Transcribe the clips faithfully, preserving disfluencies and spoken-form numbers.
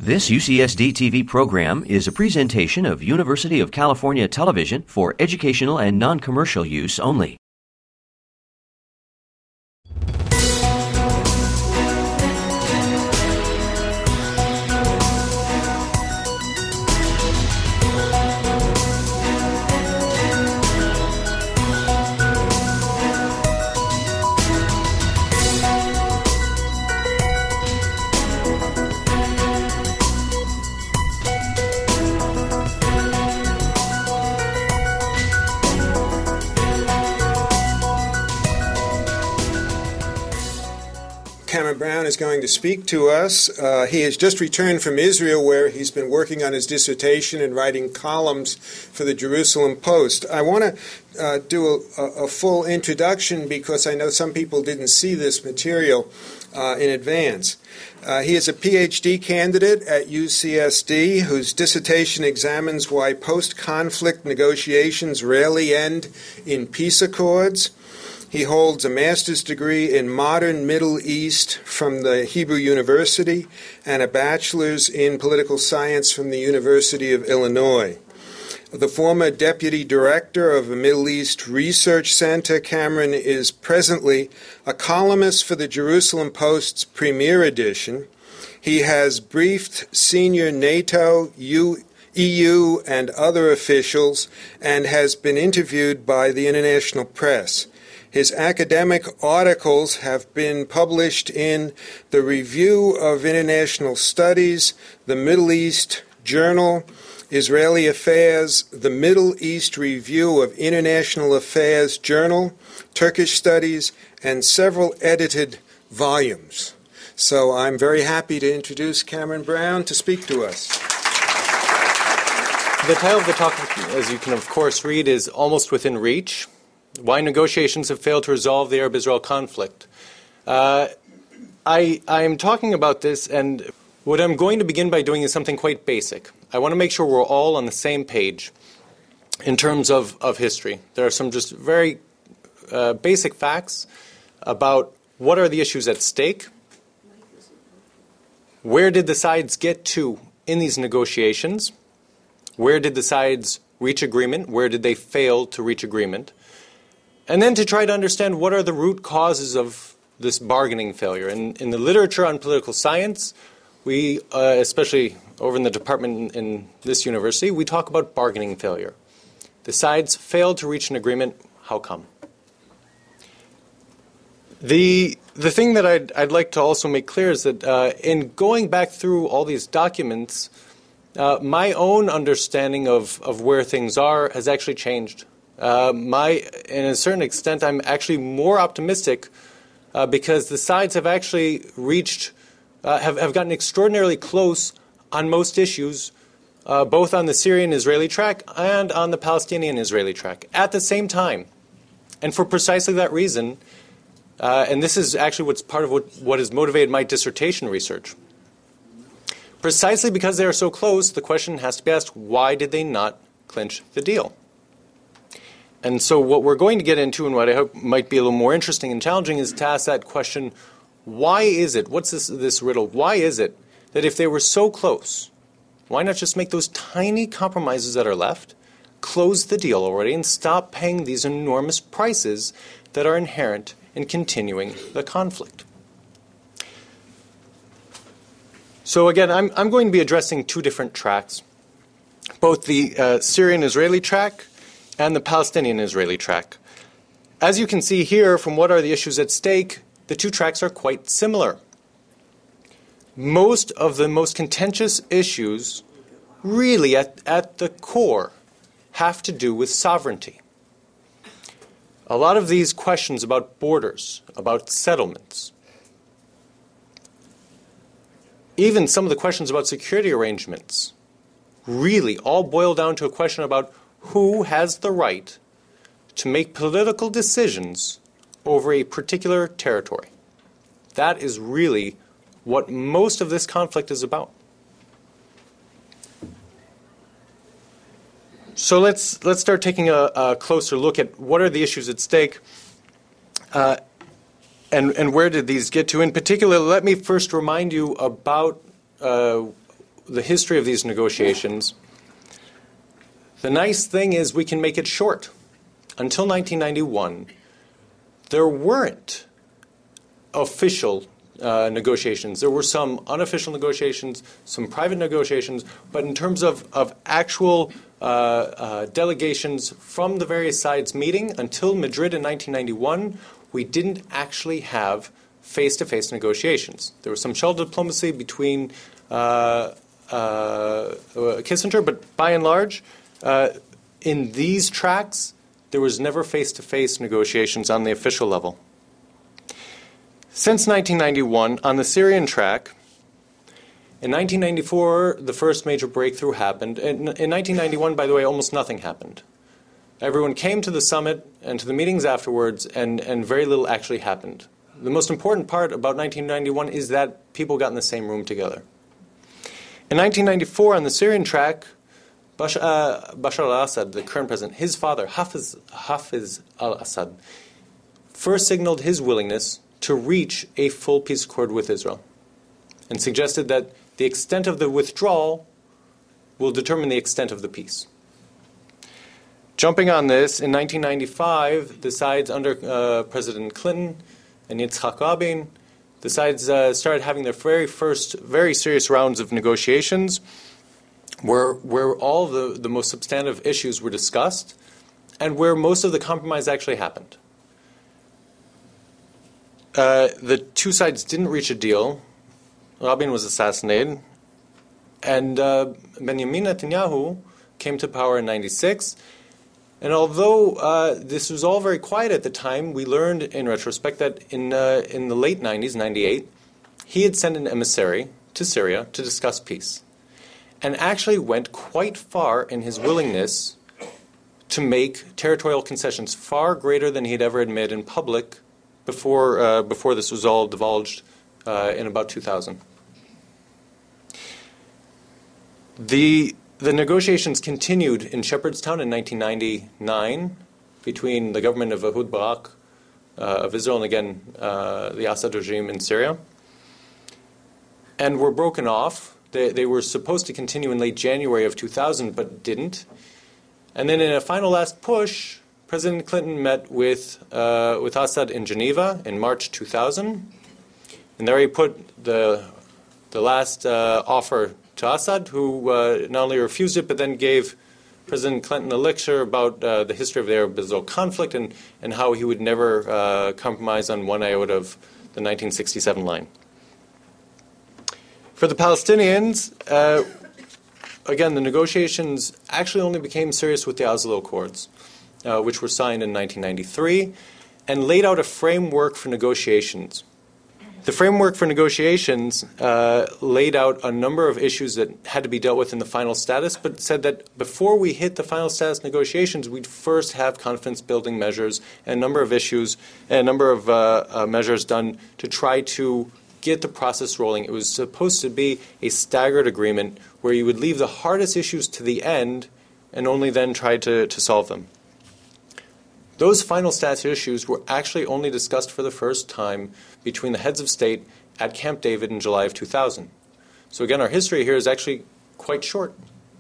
This U C S D T V program is a presentation of University of California Television for educational and non-commercial use only. Cameron Brown is going to speak to us. Uh, he has just returned from Israel, where he's been working on his dissertation and writing columns for the Jerusalem Post. I want to uh, do a, a full introduction because I know some people didn't see this material uh, in advance. Uh, he is a P H D candidate at U C S D whose dissertation examines why post-conflict negotiations rarely end in peace accords. He holds a master's degree in modern Middle East from the Hebrew University and a bachelor's in political science from the University of Illinois. The former deputy director of the Middle East Research Center, Cameron is presently a columnist for the Jerusalem Post's Premier Edition. He has briefed senior NATO, E U, and other officials and has been interviewed by the international press. His academic articles have been published in the Review of International Studies, the Middle East Journal, Israeli Affairs, the Middle East Review of International Affairs Journal, Turkish Studies, and several edited volumes. So I'm very happy to introduce Cameron Brown to speak to us. The title of the talk, as you can of course read, is Almost Within Reach: Why Negotiations Have Failed to Resolve the Arab-Israel Conflict. Uh, I, I'm talking about this, and what I'm going to begin by doing is something quite basic. I want to make sure we're all on the same page in terms of, of history. There are some just very uh, basic facts about what are the issues at stake, where did the sides get to in these negotiations, where did the sides reach agreement, where did they fail to reach agreement, and then to try to understand what are the root causes of this bargaining failure. In, in the literature on political science, we, uh, especially over in the department in, in this university, we talk about bargaining failure. The sides failed to reach an agreement. How come? The, the thing that I'd, I'd like to also make clear is that uh, in going back through all these documents, uh, my own understanding of, of where things are has actually changed. Uh, my, in a certain extent, I'm actually more optimistic uh, because the sides have actually reached, uh, have, have gotten extraordinarily close on most issues, uh, both on the Syrian-Israeli track and on the Palestinian-Israeli track at the same time. And for precisely that reason, uh, and this is actually what's part of what, what has motivated my dissertation research. Precisely because they are so close, the question has to be asked, why did they not clinch the deal? And so what we're going to get into, and what I hope might be a little more interesting and challenging, is to ask that question, why is it, what's this, this riddle, why is it that if they were so close, why not just make those tiny compromises that are left, close the deal already, and stop paying these enormous prices that are inherent in continuing the conflict? So again, I'm, I'm going to be addressing two different tracks, both the uh, Syrian-Israeli track and the Palestinian-Israeli track. As you can see here, from what are the issues at stake, the two tracks are quite similar. Most of the most contentious issues, really at, at the core, have to do with sovereignty. A lot of these questions about borders, about settlements, even some of the questions about security arrangements, really all boil down to a question about who has the right to make political decisions over a particular territory. That is really what most of this conflict is about. So let's let's start taking a, a closer look at what are the issues at stake, uh, and and where did these get to. In particular, let me first remind you about uh, the history of these negotiations, the nice thing is we can make it short. Until nineteen ninety-one, there weren't official uh, negotiations. There were some unofficial negotiations, some private negotiations, but in terms of, of actual uh, uh, delegations from the various sides meeting, until Madrid in nineteen ninety-one, we didn't actually have face-to-face negotiations. There was some shell diplomacy between uh, uh, Kissinger, but by and large, uh, in these tracks, there was never face-to-face negotiations on the official level. Since nineteen ninety-one, on the Syrian track, in nineteen ninety-four, the first major breakthrough happened. In, in nineteen ninety-one, by the way, almost nothing happened. Everyone came to the summit and to the meetings afterwards, and, and very little actually happened. The most important part about nineteen ninety-one is that people got in the same room together. In nineteen ninety-four, on the Syrian track, Bashar, uh, Bashar al-Assad, the current president, his father, Hafiz, Hafiz al-Assad, first signaled his willingness to reach a full peace accord with Israel and suggested that the extent of the withdrawal will determine the extent of the peace. Jumping on this, in nineteen ninety-five, the sides under uh, President Clinton and Yitzhak Rabin, the sides uh, started having their very first, very serious rounds of negotiations where, where all the, the most substantive issues were discussed and where most of the compromise actually happened. Uh, the two sides didn't reach a deal. Rabin was assassinated, and uh, Benjamin Netanyahu came to power in ninety-six. And although uh, this was all very quiet at the time, we learned in retrospect that in uh, in the late nineties, ninety-eight, he had sent an emissary to Syria to discuss peace, and actually went quite far in his willingness to make territorial concessions far greater than he'd ever admitted in public before uh, before this was all divulged uh, in about two thousand. The The negotiations continued in Shepherdstown in nineteen ninety-nine between the government of Ehud Barak uh, of Israel and, again, uh, the Assad regime in Syria, and were broken off. They, they were supposed to continue in late January of two thousand, but didn't. And then in a final last push, President Clinton met with, uh, with Assad in Geneva in March two thousand, and there he put the, the last uh, offer to Assad, who uh, not only refused it, but then gave President Clinton a lecture about uh, the history of the Arab-Israel conflict and, and how he would never uh, compromise on one iota of the nineteen sixty-seven line. For the Palestinians, uh, again, the negotiations actually only became serious with the Oslo Accords, uh, which were signed in nineteen ninety-three, and laid out a framework for negotiations. The framework for negotiations uh, laid out a number of issues that had to be dealt with in the final status, but said that before we hit the final status negotiations, we'd first have confidence-building measures and a number of issues and a number of uh, uh, measures done to try to get the process rolling. It was supposed to be a staggered agreement where you would leave the hardest issues to the end and only then try to, to solve them. Those final status issues were actually only discussed for the first time between the heads of state at Camp David in July of two thousand. So again, our history here is actually quite short.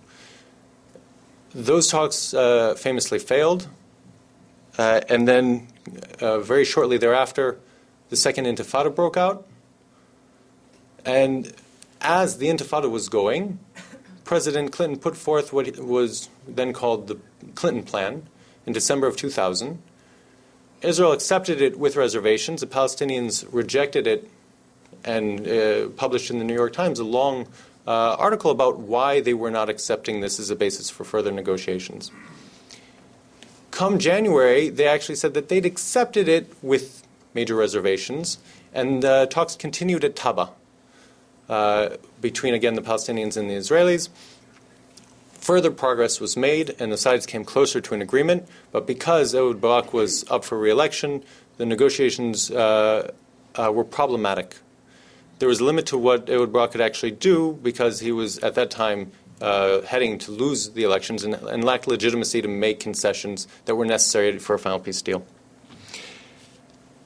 Those talks uh, famously failed, uh, and then uh, very shortly thereafter, the Second Intifada broke out. And as the Intifada was going, President Clinton put forth what was then called the Clinton Plan in December of two thousand. Israel accepted it with reservations. The Palestinians rejected it and uh, published in the New York Times a long uh, article about why they were not accepting this as a basis for further negotiations. Come January, they actually said that they'd accepted it with major reservations, and uh, talks continued at Taba uh, between, again, the Palestinians and the Israelis. Further progress was made, and the sides came closer to an agreement. But because Ehud Barak was up for re-election, the negotiations uh, uh, were problematic. There was a limit to what Ehud Barak could actually do because he was, at that time, uh, heading to lose the elections and, and lacked legitimacy to make concessions that were necessary for a final peace deal.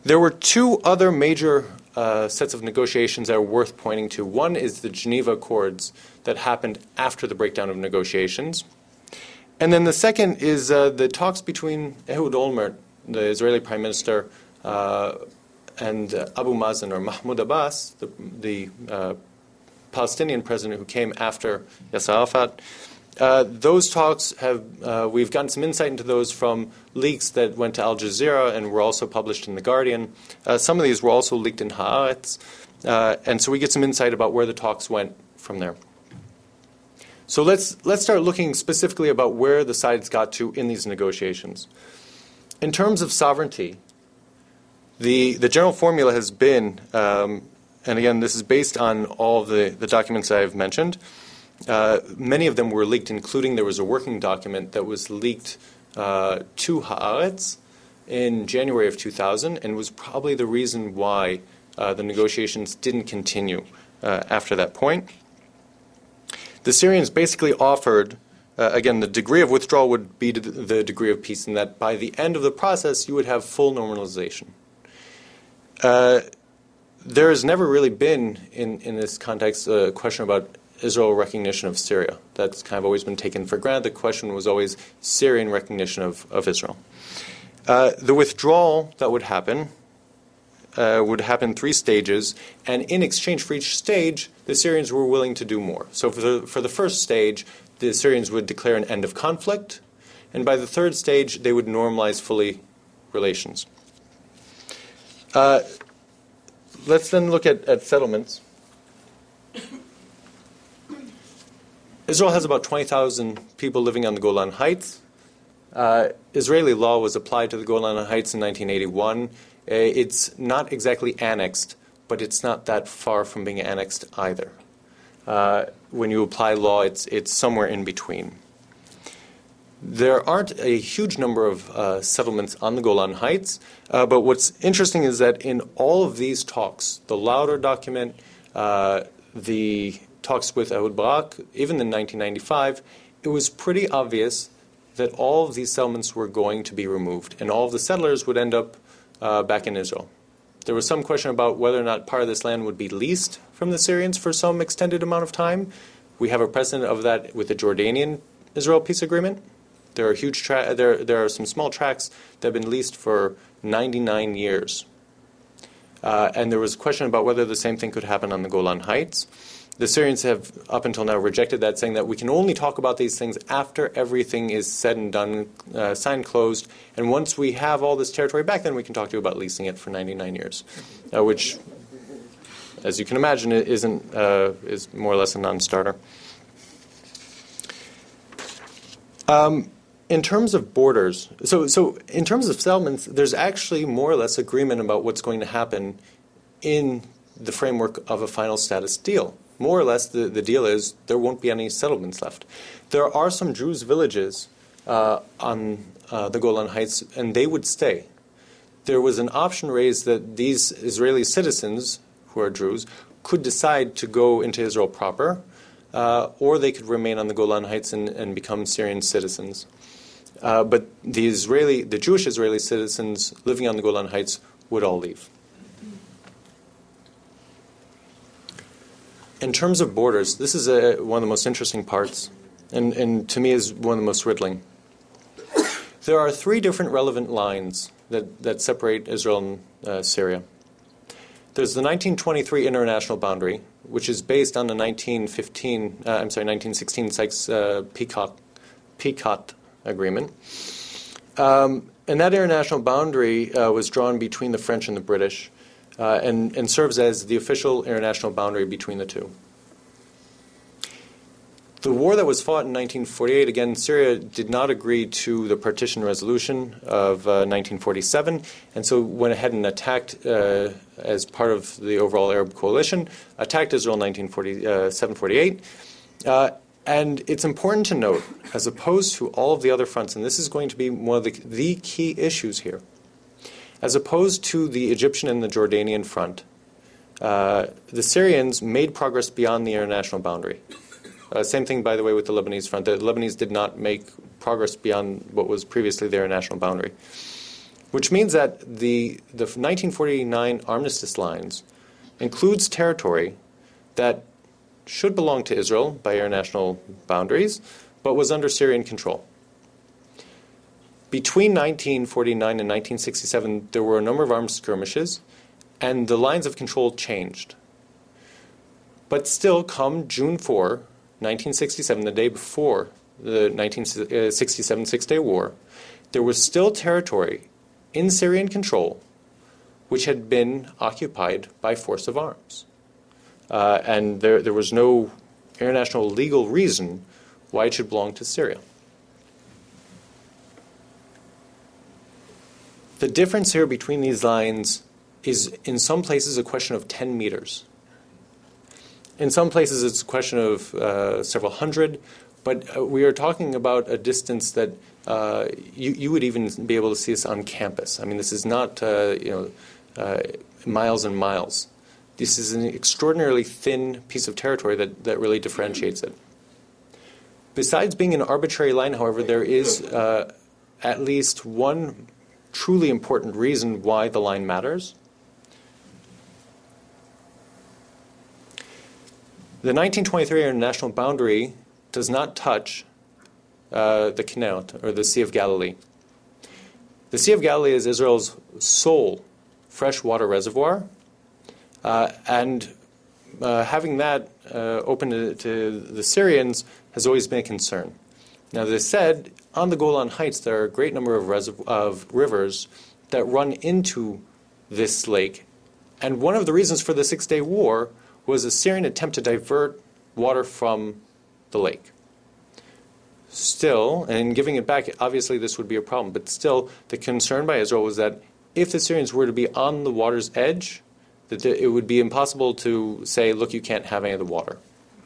There were two other major uh, sets of negotiations that are worth pointing to. One is the Geneva Accords that happened after the breakdown of negotiations. And then the second is uh, the talks between Ehud Olmert, the Israeli Prime Minister, uh, and uh, Abu Mazen, or Mahmoud Abbas, the, the uh, Palestinian president who came after Yasser Arafat. Uh, those talks have, uh, we've gotten some insight into those from leaks that went to Al Jazeera and were also published in The Guardian. Uh, some of these were also leaked in Haaretz. Uh, and so we get some insight about where the talks went from there. So let's, let's start looking specifically about where the sides got to in these negotiations. In terms of sovereignty, the, the general formula has been, um, and again, this is based on all of the, the documents I've mentioned. Uh, many of them were leaked, including there was a working document that was leaked uh, to Haaretz in January of two thousand, and was probably the reason why uh, the negotiations didn't continue uh, after that point. The Syrians basically offered, uh, again, the degree of withdrawal would be the degree of peace, and that by the end of the process, you would have full normalization. Uh, there has never really been, in, in this context, a question about Israel recognition of Syria. That's kind of always been taken for granted. The question was always Syrian recognition of, of Israel. Uh, the withdrawal that would happen uh, would happen in three stages, and in exchange for each stage, the Syrians were willing to do more. So for the, for the first stage, the Syrians would declare an end of conflict, and by the third stage, they would normalize fully relations. Uh, let's then look at, at settlements. Israel has about twenty thousand people living on the Golan Heights. Uh, Israeli law was applied to the Golan Heights in nineteen eighty-one. Uh, it's not exactly annexed, but it's not that far from being annexed either. Uh, when you apply law, it's, it's somewhere in between. There aren't a huge number of uh, settlements on the Golan Heights, uh, but what's interesting is that in all of these talks, the Lauder document, uh, the talks with Ehud Barak, even in nineteen ninety-five, it was pretty obvious that all of these settlements were going to be removed, and all of the settlers would end up uh, back in Israel. There was some question about whether or not part of this land would be leased from the Syrians for some extended amount of time. We have a precedent of that with the Jordanian-Israel peace agreement. There are huge tra- there, there are some small tracts that have been leased for ninety-nine years. Uh, and there was a question about whether the same thing could happen on the Golan Heights. The Syrians have, up until now, rejected that, saying that we can only talk about these things after everything is said and done, uh, signed, closed, and once we have all this territory back, then we can talk to you about leasing it for ninety-nine years, uh, which, as you can imagine, isn't uh, is more or less a non-starter. Um, in terms of borders, so so in terms of settlements, there's actually more or less agreement about what's going to happen in the framework of a final status deal. More or less, the, the deal is there won't be any settlements left. There are some Druze villages uh, on uh, the Golan Heights, and they would stay. There was an option raised that these Israeli citizens, who are Druze, could decide to go into Israel proper, uh, or they could remain on the Golan Heights and, and become Syrian citizens. Uh, but the Israeli, the Jewish Israeli citizens living on the Golan Heights would all leave. In terms of borders, this is a, one of the most interesting parts, and, and to me is one of the most riddling. There are three different relevant lines that, that separate Israel and uh, Syria. There's the nineteen twenty-three international boundary, which is based on the nineteen fifteen, uh, I'm sorry, nineteen sixteen Sykes-Picot Picot agreement. Um, and that international boundary uh, was drawn between the French and the British. Uh, and, and serves as the official international boundary between the two. The war that was fought in nineteen forty-eight, again, Syria did not agree to the partition resolution of uh, nineteen forty-seven, and so went ahead and attacked, uh, as part of the overall Arab coalition, attacked Israel in nineteen forty-seven forty-eight. Uh, and it's important to note, as opposed to all of the other fronts, and this is going to be one of the, the key issues here, as opposed to the Egyptian and the Jordanian front, uh, the Syrians made progress beyond the international boundary. Uh, same thing, by the way, with the Lebanese front. The Lebanese did not make progress beyond what was previously their international boundary. which means that the, the nineteen forty-nine armistice lines includes territory that should belong to Israel by international boundaries, but was under Syrian control. Between nineteen forty-nine and nineteen sixty-seven, there were a number of armed skirmishes, and the lines of control changed. But still, come June fourth, nineteen sixty-seven, the day before the nineteen sixty-seven Six-Day War, there was still territory in Syrian control which had been occupied by force of arms. Uh, and there, there was no international legal reason why it should belong to Syria. The difference here between these lines is, in some places, a question of ten meters. In some places, it's a question of uh, several hundred, but uh, we are talking about a distance that uh, you, you would even be able to see this on campus. I mean, this is not uh, you know uh, miles and miles. This is an extraordinarily thin piece of territory that, that really differentiates it. Besides being an arbitrary line, however, there is uh, at least one truly important reason why the line matters. The nineteen twenty-three international boundary does not touch uh, the Kinneret, or the Sea of Galilee. The Sea of Galilee is Israel's sole freshwater reservoir, uh, and uh, having that uh, open to, to the Syrians has always been a concern. Now, as I said, on the Golan Heights, there are a great number of, reserv- of rivers that run into this lake, and one of the reasons for the Six-Day War was a Syrian attempt to divert water from the lake. Still, and giving it back, obviously this would be a problem, but still the concern by Israel was that if the Syrians were to be on the water's edge, that it would be impossible to say, look, you can't have any of the water.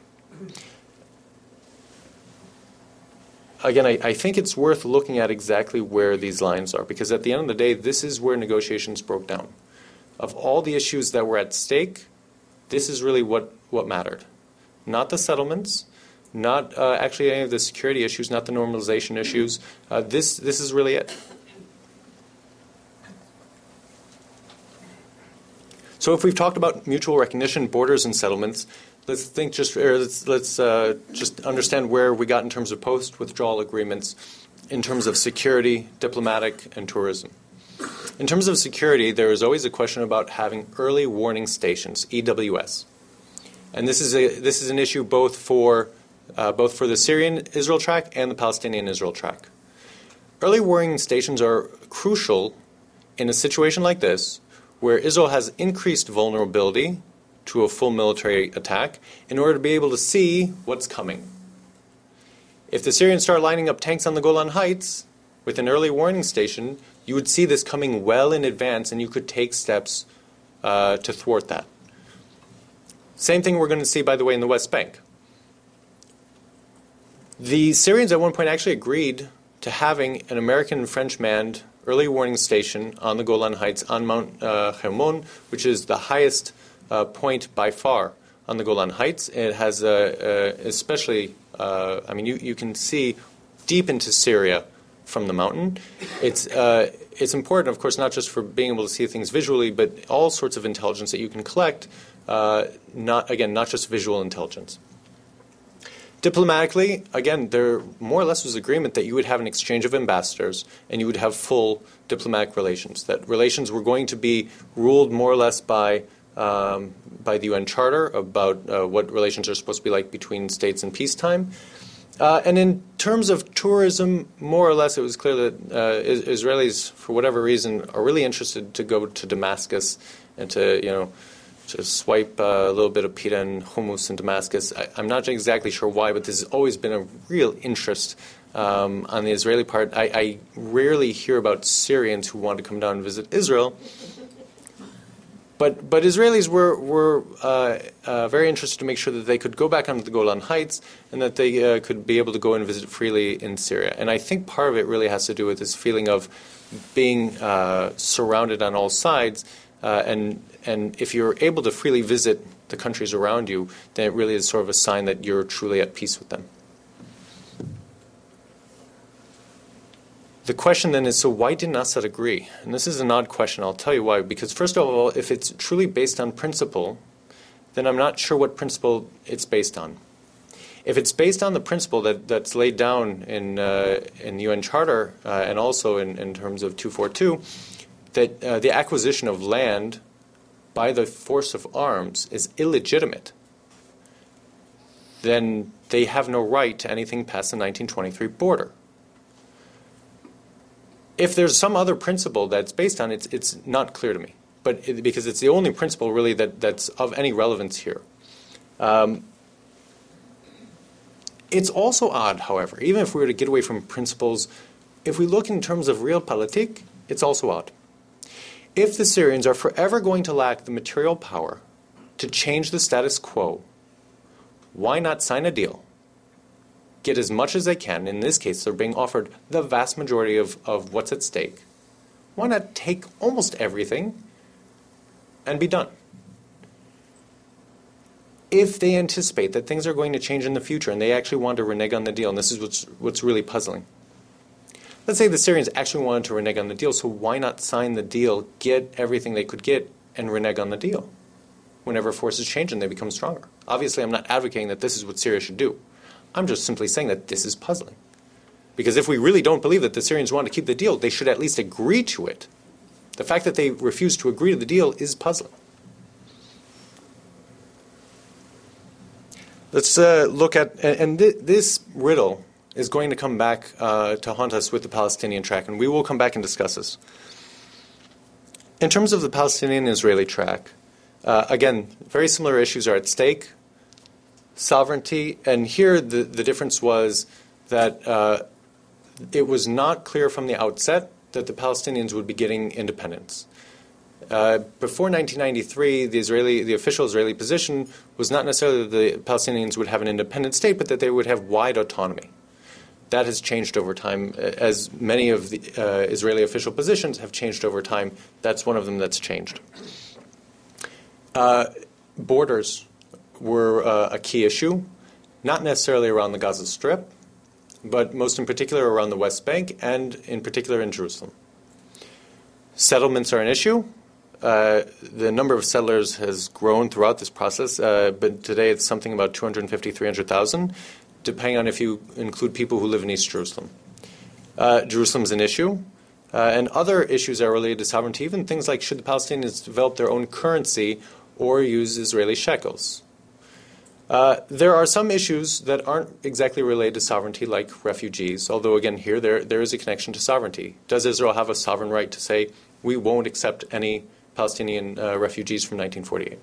Again, I, I think it's worth looking at exactly where these lines are, because at the end of the day, this is where negotiations broke down. Of all the issues that were at stake, this is really what, what mattered. Not the settlements, not uh, actually any of the security issues, not the normalization issues. Uh, this, this is really it. So if we've talked about mutual recognition, borders, and settlements, let's think just or let's, let's uh, just understand where we got in terms of post-withdrawal agreements, in terms of security, diplomatic, and tourism. In terms of security, there is always a question about having early warning stations, E W S, and this is a this is an issue both for uh, both for the Syrian Israel track and the Palestinian Israel track. Early warning stations are crucial in a situation like this, where Israel has increased vulnerability to a full military attack in order to be able to see what's coming. If the Syrians start lining up tanks on the Golan Heights with an early warning station, you would see this coming well in advance, and you could take steps uh, to thwart that. Same thing we're going to see, by the way, in the West Bank. The Syrians at one point actually agreed to having an American and French manned early warning station on the Golan Heights on Mount uh, Hermon, which is the highest uh, point by far on the Golan Heights. It has a, a especially, uh, I mean, you, you can see deep into Syria from the mountain. It's uh, it's important, of course, not just for being able to see things visually, but all sorts of intelligence that you can collect. Uh, not again, not just visual intelligence. Diplomatically, again, there more or less was agreement that you would have an exchange of ambassadors and you would have full diplomatic relations. That relations were going to be ruled more or less by um, by the U N Charter about uh, what relations are supposed to be like between states in peacetime. Uh, and in terms of tourism, more or less it was clear that uh, Israelis, for whatever reason, are really interested to go to Damascus and to, you know, to swipe uh, a little bit of pita and hummus in Damascus. I, I'm not exactly sure why, but this has always been a real interest um, on the Israeli part. I, I rarely hear about Syrians who want to come down and visit Israel. But, but Israelis were, were uh, uh, very interested to make sure that they could go back onto the Golan Heights and that they uh, could be able to go and visit freely in Syria. And I think part of it really has to do with this feeling of being uh, surrounded on all sides. Uh, and, and if you're able to freely visit the countries around you, then it really is sort of a sign that you're truly at peace with them. The The question then is, so why didn't Assad agree? And this is an odd question. I'll tell you why. Because first of all, if it's truly based on principle, then I'm not sure what principle it's based on. If it's based on the principle that, that's laid down in uh, in the U N Charter uh, and also in, in terms of two forty-two, that uh, the acquisition of land by the force of arms is illegitimate, then they have no right to anything past the nineteen twenty-three border. If there's some other principle that's based on it, it's, it's not clear to me, but it, because it's the only principle really that, that's of any relevance here. Um, It's also odd, however, even if we were to get away from principles, if we look in terms of realpolitik, it's also odd. If the Syrians are forever going to lack the material power to change the status quo, why not sign a deal? Get as much as they can. In this case, they're being offered the vast majority of, of what's at stake. Why not take almost everything and be done? If they anticipate that things are going to change in the future and they actually want to renege on the deal, and this is what's, what's really puzzling. Let's say the Syrians actually wanted to renege on the deal, so why not sign the deal, get everything they could get, and renege on the deal? Whenever forces change and they become stronger. Obviously, I'm not advocating that this is what Syria should do. I'm just simply saying that this is puzzling. Because if we really don't believe that the Syrians want to keep the deal, they should at least agree to it. The fact that they refuse to agree to the deal is puzzling. Let's uh, look at, and, and th- this riddle is going to come back uh, to haunt us with the Palestinian track, and we will come back and discuss this. In terms of the Palestinian-Israeli track, uh, again, very similar issues are at stake. Sovereignty, and here the, the difference was that uh, it was not clear from the outset that the Palestinians would be getting independence. Uh, before nineteen ninety-three, the Israeli, the official Israeli position was not necessarily that the Palestinians would have an independent state, but that they would have wide autonomy. That has changed over time, as many of the uh, Israeli official positions have changed over time. That's one of them that's changed. Uh, borders were uh, a key issue, not necessarily around the Gaza Strip, but most in particular around the West Bank and in particular in Jerusalem. Settlements are an issue. Uh, the number of settlers has grown throughout this process, uh, but today it's something about two hundred fifty, three hundred thousand, depending on if you include people who live in East Jerusalem. Uh, Jerusalem is an issue, uh, and other issues are related to sovereignty, even things like should the Palestinians develop their own currency or use Israeli shekels. Uh, there are some issues that aren't exactly related to sovereignty, like refugees, although, again, here there, there is a connection to sovereignty. Does Israel have a sovereign right to say, we won't accept any Palestinian uh, refugees from nineteen forty-eight?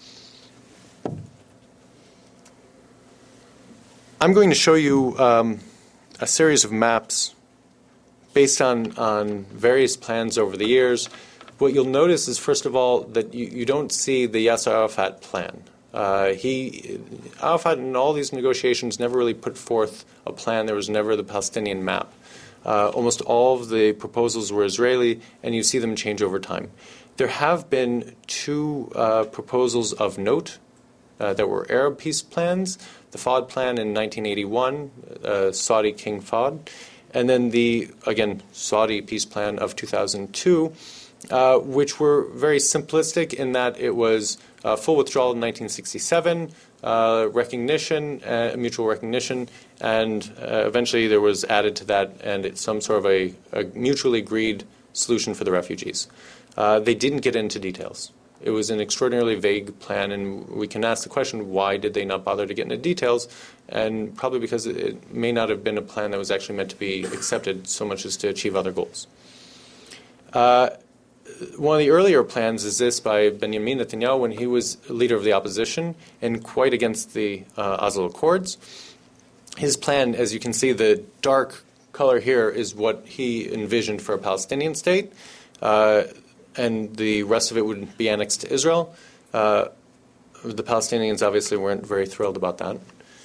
I'm going to show you um, a series of maps based on, on various plans over the years. What you'll notice is, first of all, that you, you don't see the Yasser Arafat plan. Uh, he, Arafat in all these negotiations never really put forth a plan. There was never the Palestinian map. Uh, almost all of the proposals were Israeli, and you see them change over time. There have been two uh, proposals of note uh, that were Arab peace plans, the Fahd plan in nineteen eighty-one, uh, Saudi King Fahd, and then the, again, Saudi peace plan of two thousand two, uh, which were very simplistic in that it was uh, full withdrawal in nineteen sixty-seven, uh, recognition, uh, mutual recognition, and uh, eventually there was added to that and it's some sort of a, a mutually agreed solution for the refugees. Uh, they didn't get into details. It was an extraordinarily vague plan, and we can ask the question, why did they not bother to get into details? And probably because it may not have been a plan that was actually meant to be accepted so much as to achieve other goals. Uh, one of the earlier plans is this by Benjamin Netanyahu when he was leader of the opposition and quite against the uh, Oslo Accords. His plan, as you can see, the dark color here is what he envisioned for a Palestinian state. Uh, and the rest of it would be annexed to Israel. Uh, the Palestinians obviously weren't very thrilled about that.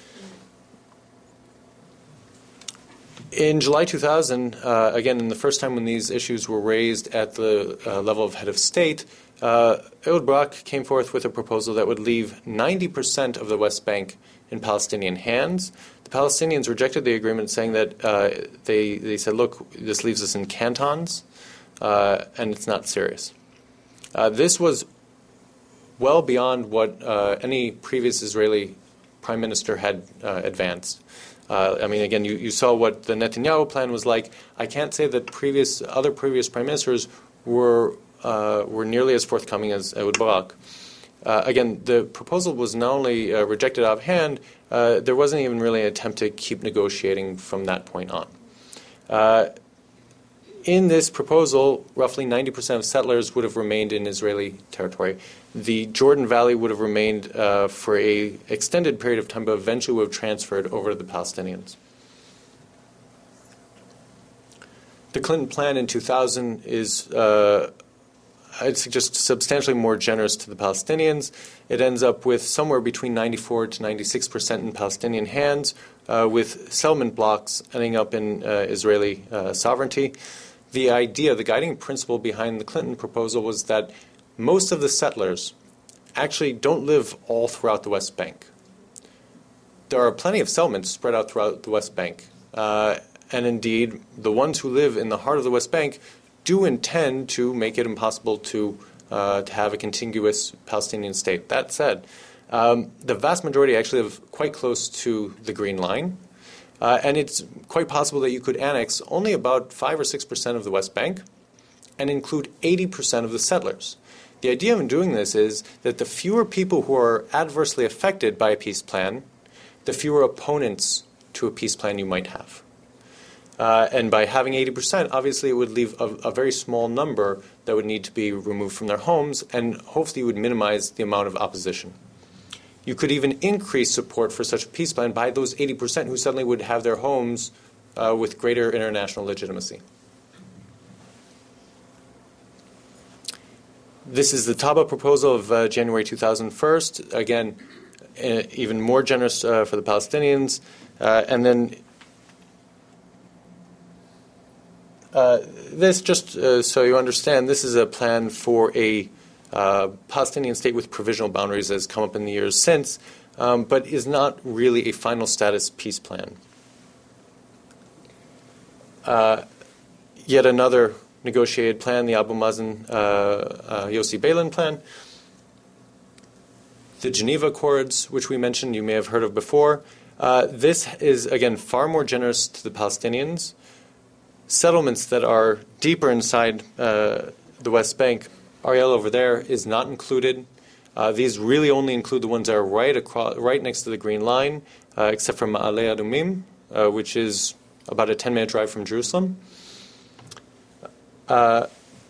In July two thousand, uh, again, in the first time when these issues were raised at the uh, level of head of state, uh, Ehud Barak came forth with a proposal that would leave ninety percent of the West Bank in Palestinian hands. The Palestinians rejected the agreement, saying that uh, they they said, look, this leaves us in cantons, uh, and it's not serious. Uh, this was well beyond what uh, any previous Israeli prime minister had uh, advanced. Uh, I mean, again, you, you saw what the Netanyahu plan was like. I can't say that previous other previous prime ministers were uh, were nearly as forthcoming as Ehud Barak. Uh, again, the proposal was not only uh, rejected out of hand, uh, there wasn't even really an attempt to keep negotiating from that point on. Uh, in this proposal, roughly ninety percent of settlers would have remained in Israeli territory. The Jordan Valley would have remained uh, for an extended period of time, but eventually would have transferred over to the Palestinians. The Clinton plan in two thousand is, uh, I'd suggest, substantially more generous to the Palestinians. It ends up with somewhere between ninety-four to ninety-six percent in Palestinian hands, uh, with settlement blocks ending up in uh, Israeli uh, sovereignty. The idea, the guiding principle behind the Clinton proposal was that most of the settlers actually don't live all throughout the West Bank. There are plenty of settlements spread out throughout the West Bank. Uh, and indeed, the ones who live in the heart of the West Bank do intend to make it impossible to, uh, to have a contiguous Palestinian state. That said, um, the vast majority actually live quite close to the Green Line. Uh, and it's quite possible that you could annex only about five or six percent of the West Bank and include eighty percent of the settlers. The idea in doing this is that the fewer people who are adversely affected by a peace plan, the fewer opponents to a peace plan you might have. Uh, and by having eighty percent, obviously it would leave a, a very small number that would need to be removed from their homes, and hopefully you would minimize the amount of opposition. You could even increase support for such a peace plan by those eighty percent who suddenly would have their homes uh, with greater international legitimacy. This is the Taba proposal of uh, January two thousand one. Again, uh, even more generous uh, for the Palestinians. Uh, and then uh, this, just uh, so you understand, this is a plan for a uh, Palestinian state with provisional boundaries that has come up in the years since, um, but is not really a final status peace plan. Uh, yet another negotiated plan, the Abu Mazen uh, uh, Yossi Beilin plan. The Geneva Accords, which we mentioned, you may have heard of before. Uh, this is, again, far more generous to the Palestinians. Settlements that are deeper inside uh, the West Bank, Ariel over there, is not included. Uh, these really only include the ones that are right across, right next to the Green Line, uh, except for Ma'ale Adumim, uh, which is about a ten-minute drive from Jerusalem. Uh,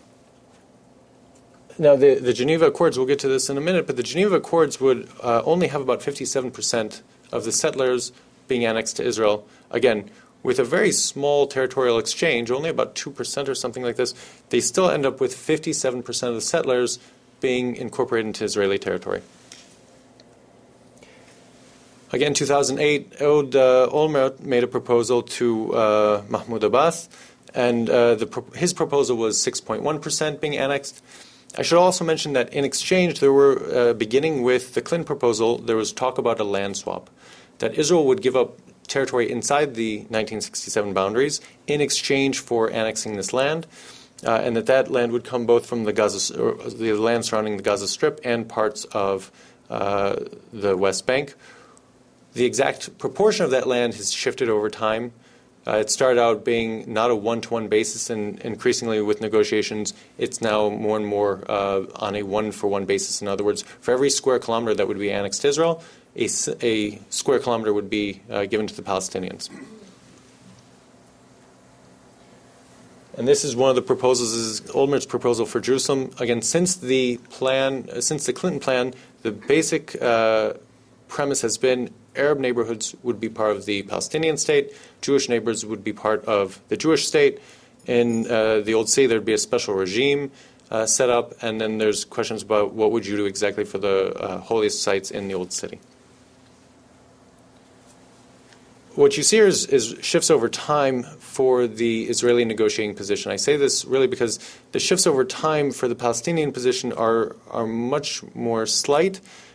now, the, the Geneva Accords, we'll get to this in a minute, but the Geneva Accords would uh, only have about fifty-seven percent of the settlers being annexed to Israel. Again, with a very small territorial exchange, only about two percent or something like this, they still end up with fifty-seven percent of the settlers being incorporated into Israeli territory. Again, two thousand eight, Ehud uh, Olmert made a proposal to uh, Mahmoud Abbas, and uh, the pro- his proposal was six point one percent being annexed. I should also mention that in exchange, there were, uh, beginning with the Clinton proposal, there was talk about a land swap, that Israel would give up territory inside the nineteen sixty-seven boundaries in exchange for annexing this land, uh, and that that land would come both from the Gaza, or the land surrounding the Gaza Strip and parts of uh, the West Bank. The exact proportion of that land has shifted over time. Uh, it started out being not a one-to-one basis, and increasingly with negotiations, it's now more and more uh, on a one-for-one basis. In other words, for every square kilometer that would be annexed to Israel, a, a square kilometer would be uh, given to the Palestinians. And this is one of the proposals, this is Olmert's proposal for Jerusalem. Again, since the plan, uh, since the Clinton plan, the basic uh, premise has been Arab neighborhoods would be part of the Palestinian state, Jewish neighbors would be part of the Jewish state. In uh, the Old City, there would be a special regime uh, set up, and then there's questions about what would you do exactly for the uh, holiest sites in the Old City. What you see here is, is shifts over time for the Israeli negotiating position. I say this really because the shifts over time for the Palestinian position are, are much more slight.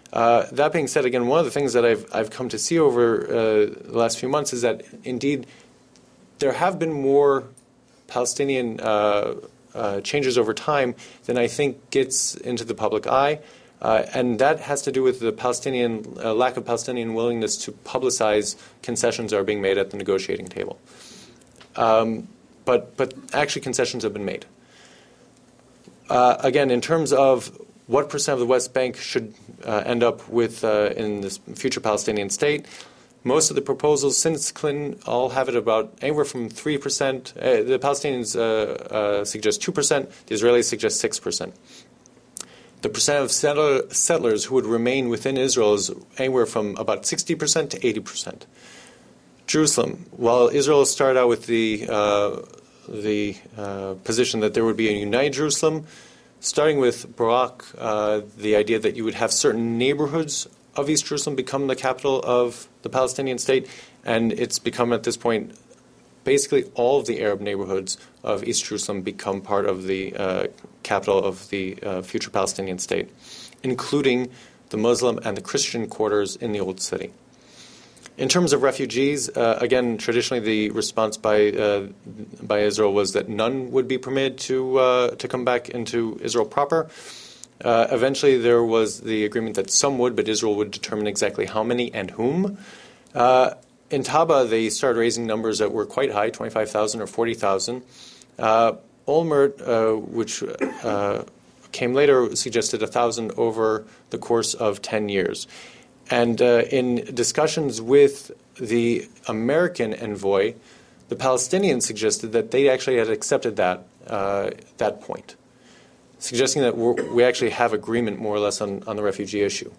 Uh, that being said, again, one of the things that I've I've come to see over uh, the last few months is that indeed there have been more Palestinian uh, uh, changes over time than I think gets into the public eye, uh, and that has to do with the Palestinian uh, lack of Palestinian willingness to publicize concessions that are being made at the negotiating table. Um, but but actually, concessions have been made. Uh, again, in terms of what percent of the West Bank should uh, end up with uh, in this future Palestinian state, most of the proposals since Clinton all have it about anywhere from three percent. Uh, the Palestinians uh, uh, suggest two percent. The Israelis suggest six percent. The percent of settler, settlers who would remain within Israel is anywhere from about sixty percent to eighty percent. Jerusalem, while Israel started out with the, uh, the uh, position that there would be a united Jerusalem, starting with Barak, uh, the idea that you would have certain neighborhoods of East Jerusalem become the capital of the Palestinian state, and it's become at this point basically all of the Arab neighborhoods of East Jerusalem become part of the uh, capital of the uh, future Palestinian state, including the Muslim and the Christian quarters in the Old City. In terms of refugees, uh, again, traditionally the response by uh, by Israel was that none would be permitted to uh, to come back into Israel proper. Uh, eventually, there was the agreement that some would, but Israel would determine exactly how many and whom. Uh, in Taba, they started raising numbers that were quite high, twenty-five thousand or forty thousand. Uh, Olmert, uh, which uh, came later, suggested one thousand over the course of ten years. And uh, in discussions with the American envoy, the Palestinians suggested that they actually had accepted that uh, that point, suggesting that we're, we actually have agreement more or less on, on the refugee issue.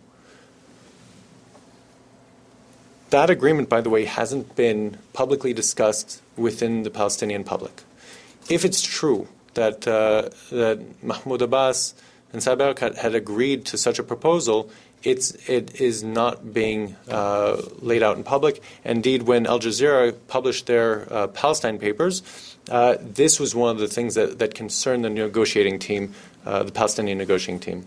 That agreement, by the way, hasn't been publicly discussed within the Palestinian public. If it's true that uh, that Mahmoud Abbas and Saeb Erekat had agreed to such a proposal, It's, it is not being uh, laid out in public. Indeed, when Al Jazeera published their uh, Palestine papers, uh, this was one of the things that, that concerned the negotiating team, uh, the Palestinian negotiating team.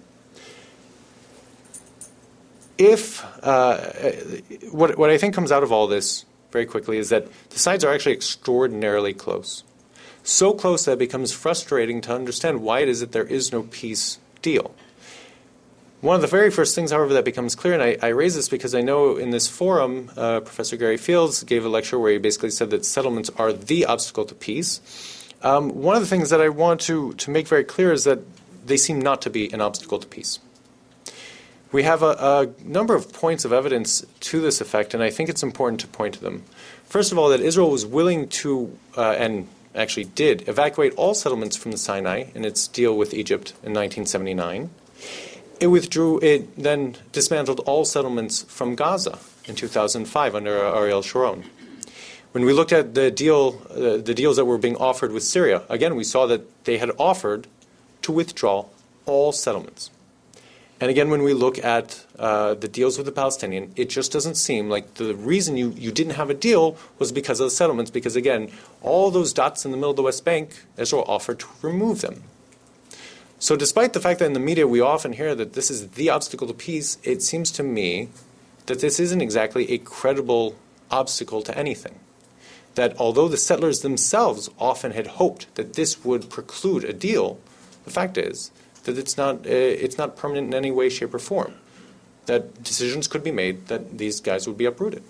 If uh, what, what I think comes out of all this very quickly is that the sides are actually extraordinarily close. So close that it becomes frustrating to understand why it is that there is no peace deal. One of the very first things, however, that becomes clear, and I, I raise this because I know in this forum, uh, Professor Gary Fields gave a lecture where he basically said that settlements are the obstacle to peace. Um, one of the things that I want to, to make very clear is that they seem not to be an obstacle to peace. We have a, a number of points of evidence to this effect, and I think it's important to point to them. First of all, that Israel was willing to, uh, and actually did, evacuate all settlements from the Sinai in its deal with Egypt in nineteen seventy-nine. It withdrew. It then dismantled all settlements from Gaza in two thousand five under Ariel Sharon. When we looked at the deal, uh, the deals that were being offered with Syria, again we saw that they had offered to withdraw all settlements. And again, when we look at uh, the deals with the Palestinian, it just doesn't seem like the reason you, you didn't have a deal was because of the settlements. Because again, all those dots in the middle of the West Bank, Israel offered to remove them. So despite the fact that in the media we often hear that this is the obstacle to peace, it seems to me that this isn't exactly a credible obstacle to anything. That although the settlers themselves often had hoped that this would preclude a deal, the fact is that it's not, uh, it's not permanent in any way, shape, or form. That decisions could be made that these guys would be uprooted.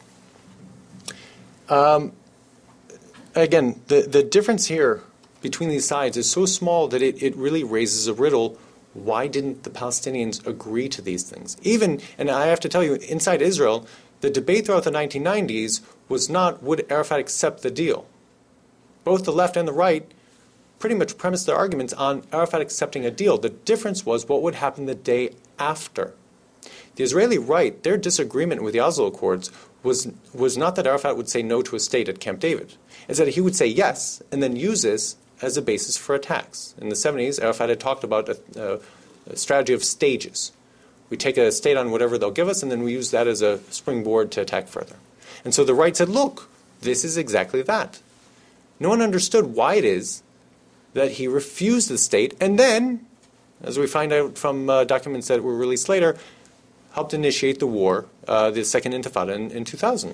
Um, again, the, the difference here between these sides is so small that it, it really raises a riddle. Why didn't the Palestinians agree to these things? Even, and I have to tell you, inside Israel, the debate throughout the nineteen nineties was not, would Arafat accept the deal? Both the left and the right pretty much premised their arguments on Arafat accepting a deal. The difference was what would happen the day after. The Israeli right, their disagreement with the Oslo Accords was, was not that Arafat would say no to a state at Camp David. It's that he would say yes and then use this as a basis for attacks. In the seventies, Arafat had talked about a, a, a strategy of stages. We take a state on whatever they'll give us, and then we use that as a springboard to attack further. And so the right said, look, this is exactly that. No one understood why it is that he refused the state, and then, as we find out from uh, documents that were released later, helped initiate the war, uh, the Second Intifada in, in two thousand.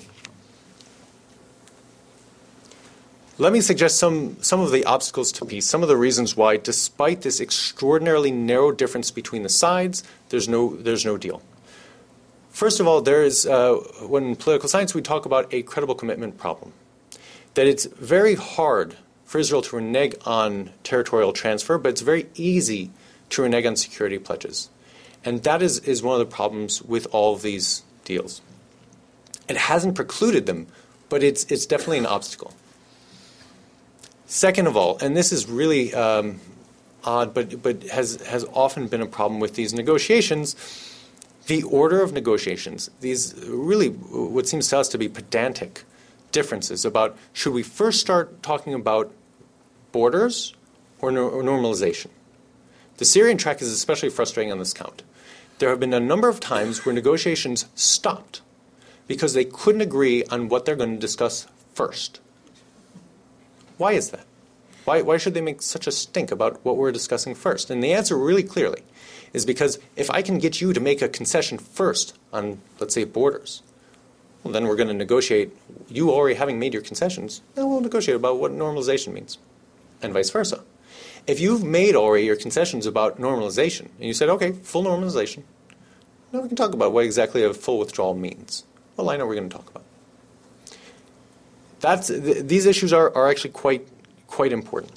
Let me suggest some, some of the obstacles to peace, some of the reasons why, despite this extraordinarily narrow difference between the sides, there's no, there's no deal. First of all, there is, uh, when in political science we talk about a credible commitment problem, that it's very hard for Israel to renege on territorial transfer, but it's very easy to renege on security pledges. And that is, is one of the problems with all of these deals. It hasn't precluded them, but it's, it's definitely an obstacle. Second of all, and this is really um, odd, but, but has, has often been a problem with these negotiations, the order of negotiations, these really what seems to us to be pedantic differences about should we first start talking about borders or, no, or normalization. The Syrian track is especially frustrating on this count. There have been a number of times where negotiations stopped because they couldn't agree on what they're going to discuss first. Why is that? Why, why should they make such a stink about what we're discussing first? And the answer really clearly is because if I can get you to make a concession first on, let's say, borders, well, then we're going to negotiate, you already having made your concessions, then we'll negotiate about what normalization means, and vice versa. If you've made already your concessions about normalization, and you said, okay, full normalization, now we can talk about what exactly a full withdrawal means. What line are we going to talk about? That's, th- these issues are, are actually quite, quite important.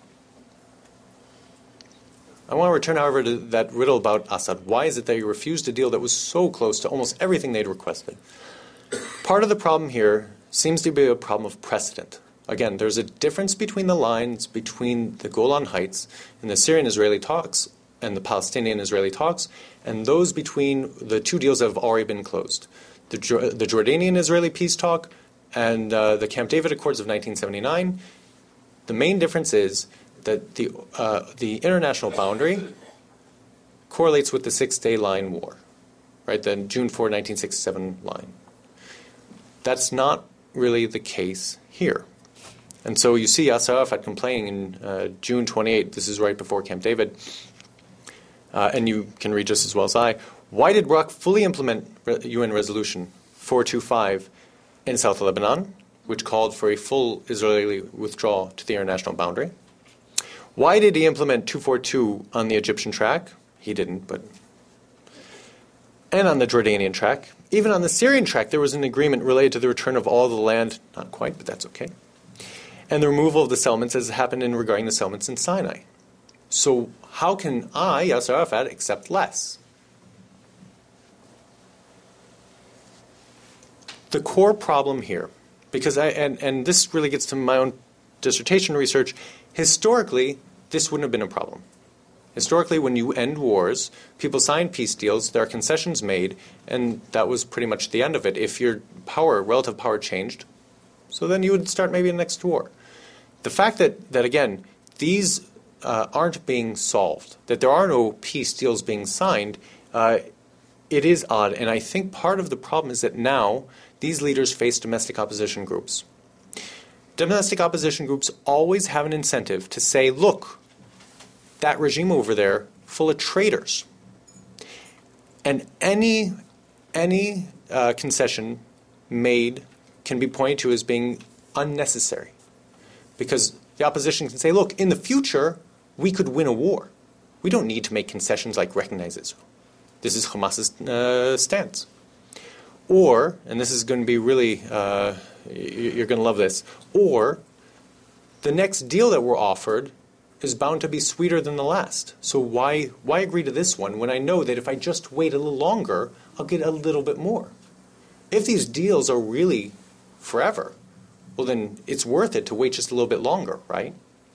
I want to return, however, to that riddle about Assad. Why is it that he refused a deal that was so close to almost everything they'd requested? Part of the problem here seems to be a problem of precedent. Again, there's a difference between the lines between the Golan Heights and the Syrian-Israeli talks and the Palestinian-Israeli talks, and those between the two deals that have already been closed. The, the Jordanian-Israeli peace talk and uh, the Camp David Accords of nineteen seventy-nine, the main difference is that the, uh, the international boundary correlates with the Six-Day Line War, right, the June fourth, nineteen sixty-seven line. That's not really the case here. And so you see Yasser Arafat complaining in uh, June twenty-eighth, this is right before Camp David, uh, and you can read just as well as I, why did Barak fully implement U N Resolution four twenty-five in South Lebanon, which called for a full Israeli withdrawal to the international boundary? Why did he implement two forty-two on the Egyptian track? He didn't, but... And on the Jordanian track. Even on the Syrian track, there was an agreement related to the return of all the land, not quite, but that's okay, and the removal of the settlements as happened in regarding the settlements in Sinai. So how can I, Yasser Arafat, accept less? The core problem here, because I, and, and this really gets to my own dissertation research, historically, this wouldn't have been a problem. Historically, when you end wars, people sign peace deals, there are concessions made, and that was pretty much the end of it. If your power, relative power changed, so then you would start maybe the next war. The fact that, that again, these uh, aren't being solved, that there are no peace deals being signed, uh, it is odd. And I think part of the problem is that now these leaders face domestic opposition groups. Domestic opposition groups always have an incentive to say, look, that regime over there, full of traitors. And any, any uh, concession made can be pointed to as being unnecessary. Because the opposition can say, look, in the future, we could win a war. We don't need to make concessions like recognize Israel. This is Hamas's uh, stance. Or, and this is going to be really, uh, you're going to love this, or the next deal that we're offered is bound to be sweeter than the last. So why why agree to this one when I know that if I just wait a little longer, I'll get a little bit more? If these deals are really forever, well then it's worth it to wait just a little bit longer, right?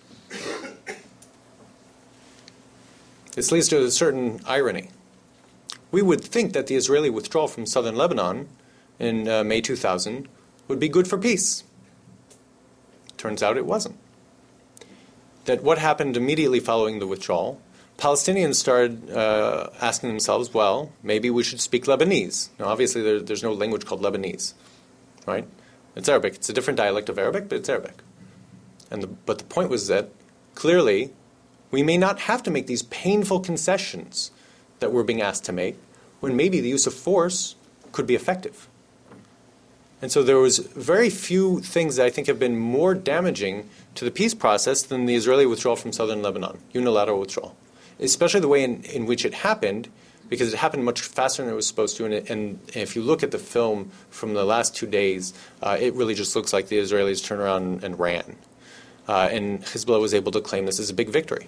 This leads to a certain irony. We would think that the Israeli withdrawal from southern Lebanon in uh, May two thousand would be good for peace. Turns out it wasn't. That what happened immediately following the withdrawal, Palestinians started uh, asking themselves, well, maybe we should speak Lebanese. Now, obviously, there, there's no language called Lebanese, right? It's Arabic. It's a different dialect of Arabic, but it's Arabic. And the, but the point was that, clearly, we may not have to make these painful concessions that we're being asked to make. when maybe the use of force could be effective. And so there was very few things that I think have been more damaging to the peace process than the Israeli withdrawal from southern Lebanon, unilateral withdrawal, especially the way in, in which it happened, because it happened much faster than it was supposed to. And, it, and if you look at the film from the last two days, uh, it really just looks like the Israelis turned around and ran. Uh, and Hezbollah was able to claim this as a big victory.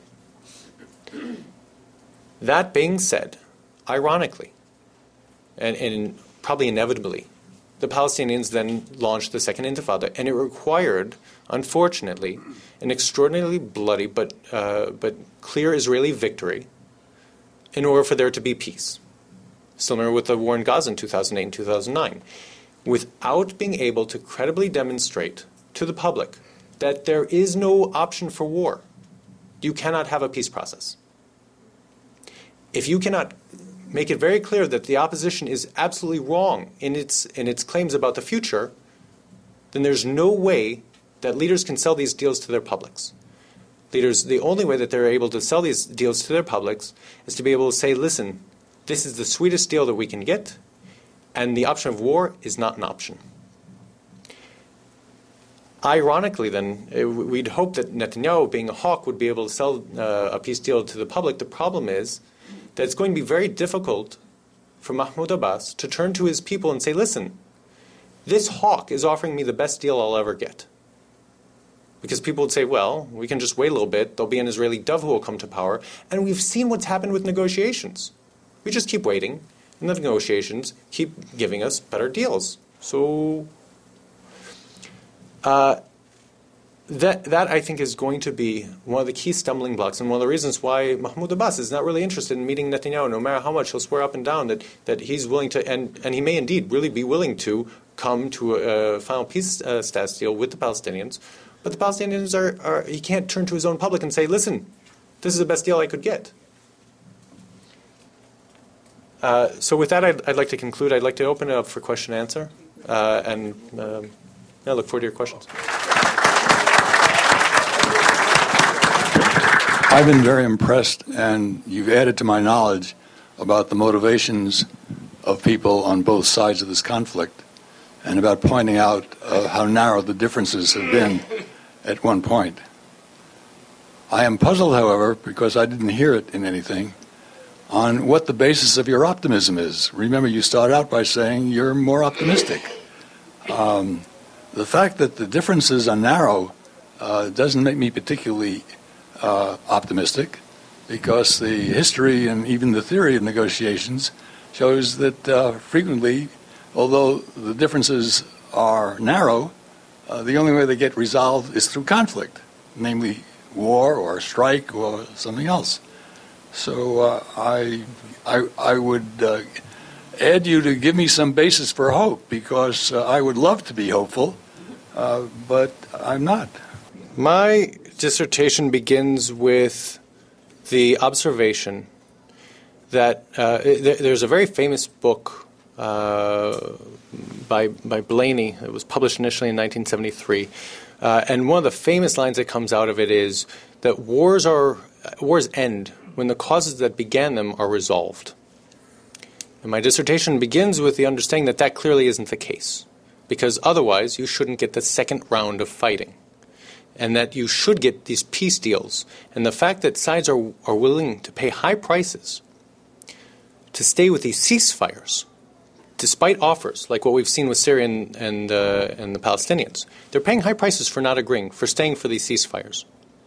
That being said, ironically, and, and probably inevitably, the Palestinians then launched the Second Intifada, and it required, unfortunately, an extraordinarily bloody but uh, but clear Israeli victory in order for there to be peace. Similar with the war in Gaza in two thousand eight and two thousand nine. Without being able to credibly demonstrate to the public that there is no option for war, you cannot have a peace process. If you cannot make it very clear that the opposition is absolutely wrong in its in its claims about the future, then there's no way that leaders can sell these deals to their publics. Leaders, the only way that they're able to sell these deals to their publics is to be able to say, listen, this is the sweetest deal that we can get, and the option of war is not an option. Ironically, then, we'd hope that Netanyahu, being a hawk, would be able to sell uh, a peace deal to the public. The problem is that it's going to be very difficult for Mahmoud Abbas to turn to his people and say, listen, this hawk is offering me the best deal I'll ever get. Because people would say, well, we can just wait a little bit. There'll be an Israeli dove who will come to power. And we've seen what's happened with negotiations. We just keep waiting, and the negotiations keep giving us better deals. So uh, that, that, I think, is going to be one of the key stumbling blocks, and one of the reasons why Mahmoud Abbas is not really interested in meeting Netanyahu, no matter how much he'll swear up and down that, that he's willing to, and, and he may indeed really be willing to come to a, a final peace uh, status deal with the Palestinians. But the Palestinians are, are, he can't turn to his own public and say, listen, this is the best deal I could get. Uh, so with that, I'd, I'd like to conclude. I'd like to open it up for question and answer. Uh, and um, I look forward to your questions. I've been very impressed, and you've added to my knowledge about the motivations of people on both sides of this conflict, and about pointing out uh, how narrow the differences have been at one point. I am puzzled, however, because I didn't hear it in anything, on what the basis of your optimism is. Remember, you start out by saying you're more optimistic. Um, the fact that the differences are narrow uh, doesn't make me particularly uh, optimistic, because the history and even the theory of negotiations shows that uh, frequently, although the differences are narrow, uh, the only way they get resolved is through conflict, namely war or strike or something else. So uh, I, I, I would uh, add you to give me some basis for hope, because uh, I would love to be hopeful, uh, but I'm not. My dissertation begins with the observation that uh, th- there's a very famous book uh, by by Blaney. It was published initially in nineteen seventy-three, uh, and one of the famous lines that comes out of it is that wars are wars end when the causes that began them are resolved. And my dissertation begins with the understanding that that clearly isn't the case, because otherwise you shouldn't get the second round of fighting, and that you should get these peace deals. And the fact that sides are are willing to pay high prices to stay with these ceasefires, despite offers like what we've seen with Syria and and, uh, and the Palestinians, they're paying high prices for not agreeing, for staying for these ceasefires.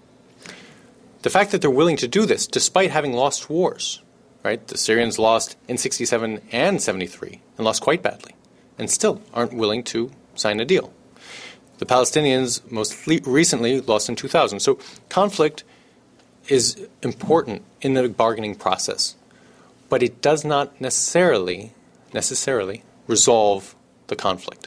The fact that they're willing to do this, despite having lost wars, right? The Syrians lost in sixty-seven and seventy-three, and lost quite badly, and still aren't willing to sign a deal. The Palestinians most recently lost in two thousand. So conflict is important in the bargaining process, but it does not necessarily necessarily resolve the conflict.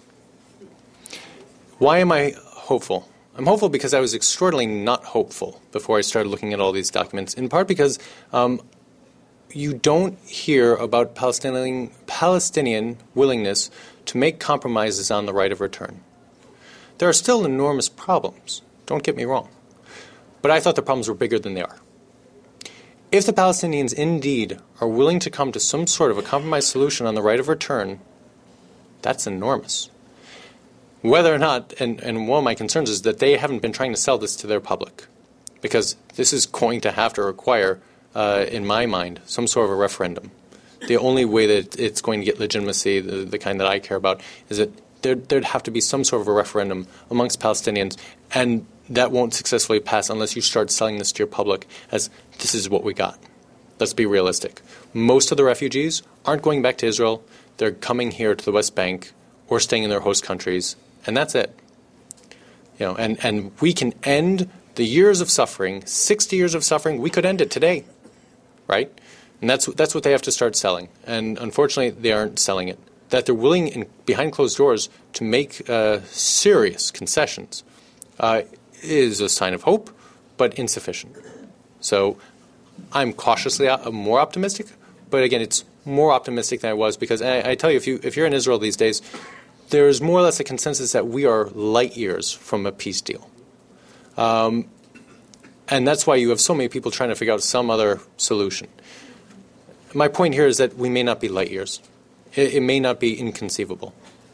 Why am I hopeful? I'm hopeful because I was extraordinarily not hopeful before I started looking at all these documents, in part because um, you don't hear about Palestinian, Palestinian willingness to make compromises on the right of return. There are still enormous problems, don't get me wrong, but I thought the problems were bigger than they are. if the Palestinians indeed are willing to come to some sort of a compromise solution on the right of return, that's enormous. Whether or not, and, and one of my concerns is that they haven't been trying to sell this to their public, because this is going to have to require, uh, in my mind, some sort of a referendum. The only way that it's going to get legitimacy, the, the kind that I care about, is that there, there'd have to be some sort of a referendum amongst Palestinians, and that won't successfully pass unless you start selling this to your public as this is what we got. Let's be realistic. Most of the refugees aren't going back to Israel. They're coming here to the West Bank or staying in their host countries, and that's it. You know, and, and we can end the years of suffering, sixty years of suffering, we could end it today, right? And that's that's what they have to start selling. And unfortunately, they aren't selling it. That they're willing, in, behind closed doors, to make uh, serious concessions uh, is a sign of hope, but insufficient. So I'm cautiously op- more optimistic, but again, it's more optimistic than I was because I, I tell you, if you if you're in Israel these days, there's more or less a consensus that we are light years from a peace deal. Um, and that's why you have so many people trying to figure out some other solution. My point here is that we may not be light years. It, it may not be inconceivable.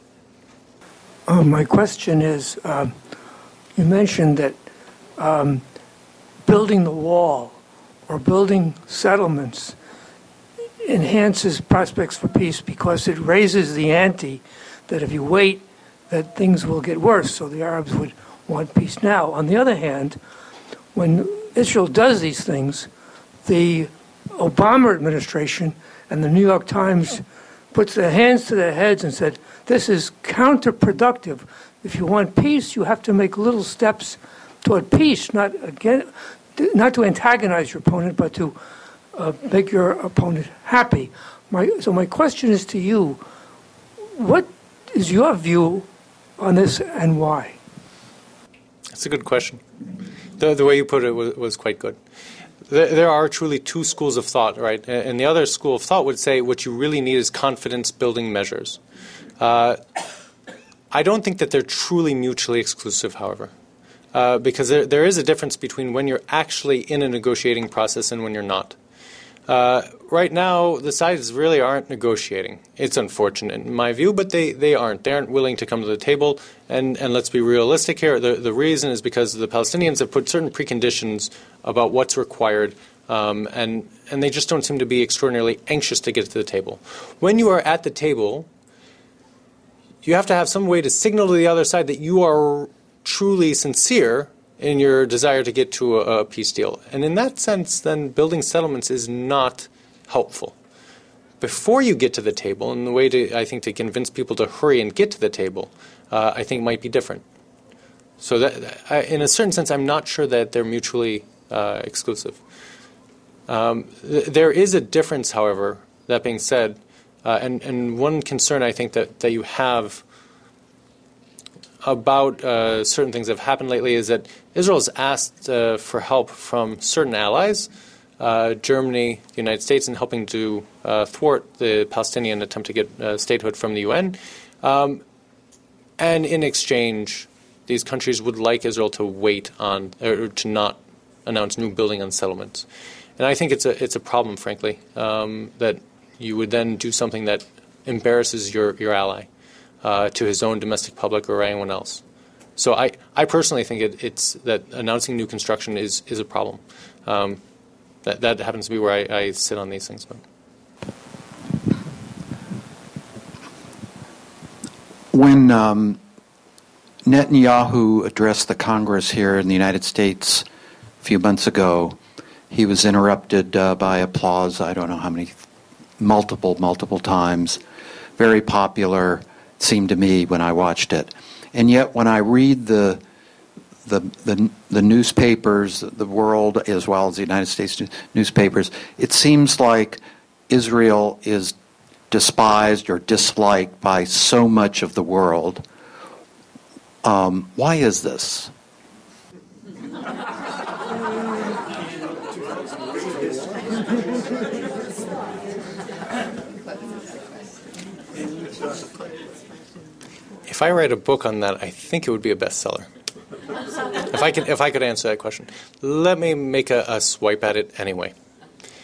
Uh, my question is, uh, you mentioned that um, building the wall or building settlements enhances prospects for peace because it raises the ante that if you wait, that things will get worse. So the Arabs would want peace now. On the other hand, when Israel does these things, the Obama administration and the New York Times puts their hands to their heads and said, this is counterproductive. If you want peace, you have to make little steps toward peace, not again, not to antagonize your opponent, but to uh, make your opponent happy. My, so my question is to you, what is your view on this and why? That's a good question. The, the way you put it was, was quite good. There, there are truly two schools of thought, right? And the other school of thought would say what you really need is confidence-building measures. Uh, I don't think that they're truly mutually exclusive, however, uh, because there, there is a difference between when you're actually in a negotiating process and when you're not. Uh, right now, the sides really aren't negotiating. It's unfortunate in my view, but they, they aren't. They aren't willing to come to the table. And, and let's be realistic here. The, the reason is because the Palestinians have put certain preconditions about what's required, um, and, and they just don't seem to be extraordinarily anxious to get to the table. When you are at the table, you have to have some way to signal to the other side that you are truly sincere in your desire to get to a, a peace deal. And in that sense, then building settlements is not helpful. Before you get to the table, and the way to, I think, to convince people to hurry and get to the table, uh, I think might be different. So that, I, in a certain sense, I'm not sure that they're mutually uh, exclusive. Um, th- there is a difference, however, that being said, uh, and, and one concern I think that, that you have about uh, certain things that have happened lately is that Israel has asked uh, for help from certain allies, uh, Germany, the United States, in helping to uh, thwart the Palestinian attempt to get uh, statehood from the U N. Um, and in exchange, these countries would like Israel to wait on, or to not announce new building on settlements. And I think it's a it's a problem, frankly, um, that you would then do something that embarrasses your, your ally. Uh, to his own domestic public or anyone else. So I, I personally think it, it's that announcing new construction is, is a problem. Um, that, that happens to be where I, I sit on these things. But. When um, Netanyahu addressed the Congress here in the United States a few months ago, he was interrupted uh, by applause, I don't know how many, multiple, multiple times, very popular, seemed to me when I watched it. And yet when I read the the the, the newspapers, the world as well as the United States newspapers, it seems like Israel is despised or disliked by so much of the world. Um, why is this? If I write a book on that, I think it would be a bestseller. if I could, if I could answer that question, let me make a, a swipe at it anyway.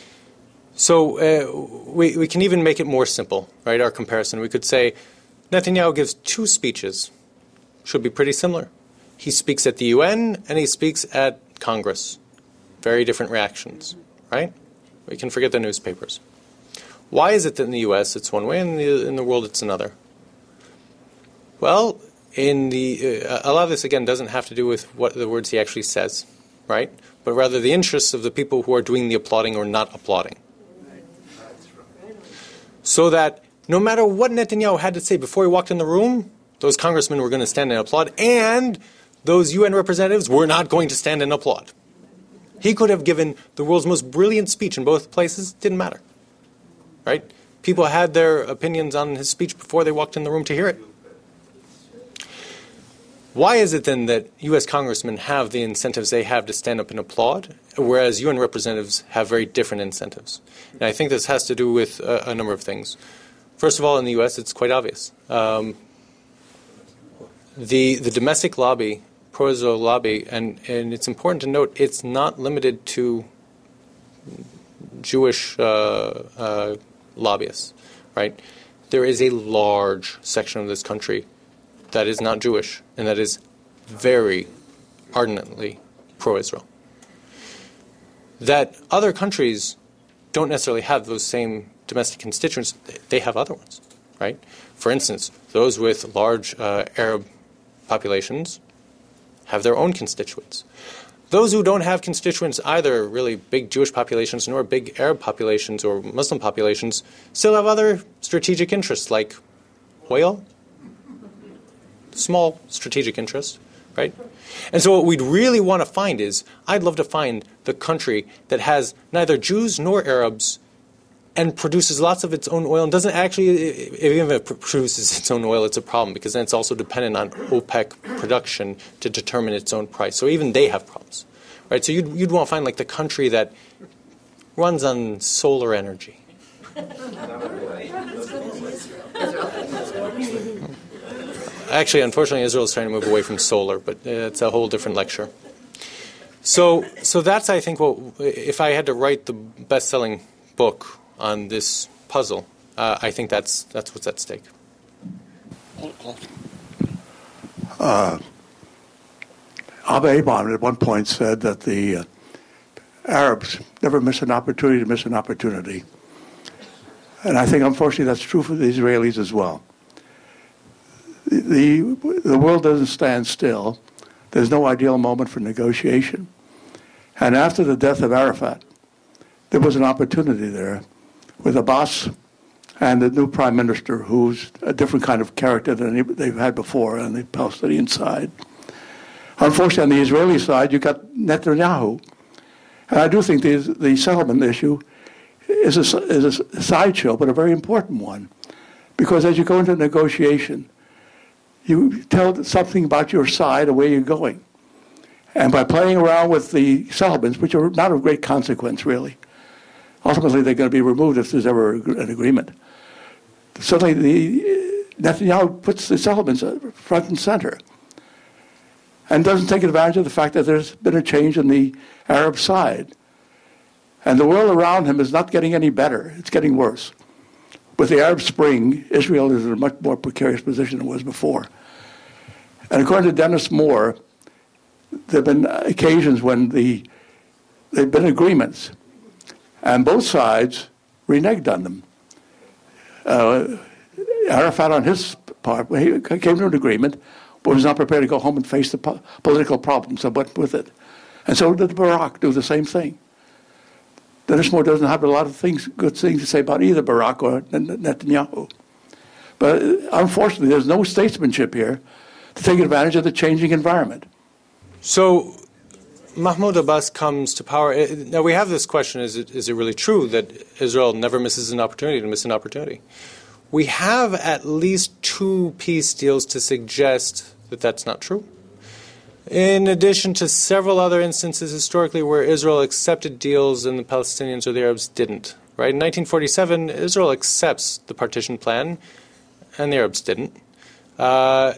So uh, we, we can even make it more simple, right, our comparison. We could say Netanyahu gives two speeches. Should be pretty similar. He speaks at the U N and he speaks at Congress. Very different reactions, right? We can forget the newspapers. Why is it that in the U S it's one way and in the, in the world it's another? Well, in the uh, a lot of this, again, doesn't have to do with what the words he actually says, right? But rather the interests of the people who are doing the applauding or not applauding. So that no matter what Netanyahu had to say before he walked in the room, those congressmen were going to stand and applaud, and those U N representatives were not going to stand and applaud. He could have given the world's most brilliant speech in both places, didn't matter. Right? People had their opinions on his speech before they walked in the room to hear it. Why is it then that U S congressmen have the incentives they have to stand up and applaud, whereas U N representatives have very different incentives? And I think this has to do with a, a number of things. First of all, in the U S, it's quite obvious. Um, the, the domestic lobby, pro-Israel lobby, and, and it's important to note, it's not limited to Jewish uh, uh, lobbyists, right? There is a large section of this country that is not Jewish and that is very ardently pro-Israel. That other countries don't necessarily have those same domestic constituents. They have other ones, right? For instance, those with large uh, Arab populations have their own constituents. Those who don't have constituents, either really big Jewish populations nor big Arab populations or Muslim populations, still have other strategic interests like oil, small strategic interest, right? And so what we'd really want to find is, I'd love to find the country that has neither Jews nor Arabs and produces lots of its own oil and doesn't actually, even if it produces its own oil, it's a problem because then it's also dependent on OPEC production to determine its own price. So even they have problems, right? So you'd, you'd want to find like the country that runs on solar energy. Actually, unfortunately, Israel is trying to move away from solar, but it's a whole different lecture. So, so that's, I think, what if I had to write the best-selling book on this puzzle, uh, I think that's that's what's at stake. Uh, Abba Eban at one point said that the uh, Arabs never miss an opportunity to miss an opportunity. And I think, unfortunately, that's true for the Israelis as well. The, the, the world doesn't stand still. There's no ideal moment for negotiation. And after the death of Arafat, there was an opportunity there with Abbas and the new prime minister, who's a different kind of character than they've had before on the Palestinian side. Unfortunately, on the Israeli side, you got Netanyahu. And I do think the, the settlement issue is a, is a sideshow, but a very important one. Because as you go into negotiation, you tell something about your side and where you're going. And by playing around with the settlements, which are not of great consequence, really, ultimately they're going to be removed if there's ever an agreement. Suddenly, the, Netanyahu puts the settlements front and center and doesn't take advantage of the fact that there's been a change in the Arab side. And the world around him is not getting any better. It's getting worse. With the Arab Spring, Israel is in a much more precarious position than it was before. And according to Dennis Moore, there have been occasions when the there have been agreements, and both sides reneged on them. Uh, Arafat, on his part, he came to an agreement, but was not prepared to go home and face the po- political problems that went with it. And so did Barak do the same thing. Dennis Moore doesn't have a lot of things, good things to say about either Barak or Netanyahu. But unfortunately, there's no statesmanship here to take advantage of the changing environment. So Mahmoud Abbas comes to power. Now we have this question, is it, is it really true that Israel never misses an opportunity to miss an opportunity? We have at least two peace deals to suggest that that's not true. In addition to several other instances historically where Israel accepted deals and the Palestinians or the Arabs didn't. Right? In nineteen forty-seven, Israel accepts the partition plan, and the Arabs didn't. Uh,